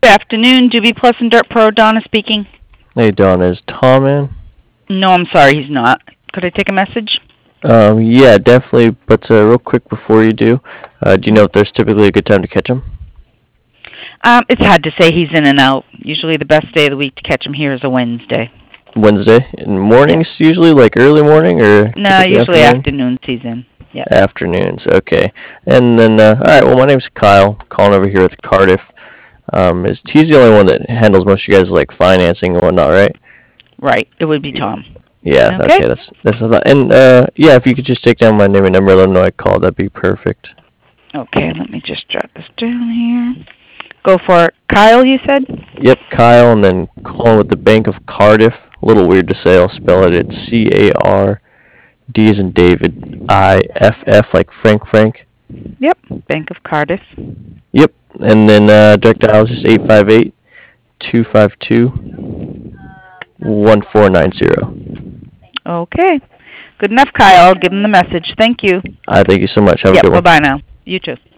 afternoon, Doobie Plus and Dirt Pro. Donna speaking. Hey, Donna, is Tom in? No, I'm sorry, he's not. Could I take a message? Yeah, definitely. But real quick before you do you know if there's typically a good time to catch him? It's hard to say. He's in and out. Usually the best day of the week to catch him here is a Wednesday. Wednesday? In mornings usually, like early morning, or No, usually afternoons he's in. Yeah. Afternoons, okay. And then, all right, well, my name's Kyle, calling over here with Cardiff. He's the only one that handles most of you guys, like, financing and whatnot, right? Right, it would be Tom. Yeah, okay, that's a lot. And, yeah, if you could just take down my name and number, let them know I called, that'd be perfect. Okay, let me just jot this down here. Go for it. Kyle, you said? Yep, Kyle, and then calling with the Bank of Cardiff. A little weird to say, I'll spell it. It's C-A-R, D as in David, I-F-F, like Frank. Yep, Bank of Cardiff. Yep, and then direct dial is just 858-252-1490. Okay. Good enough, Kyle. I'll give him the message. Thank you. Thank you so much. Have a good one. Bye-bye now. You too.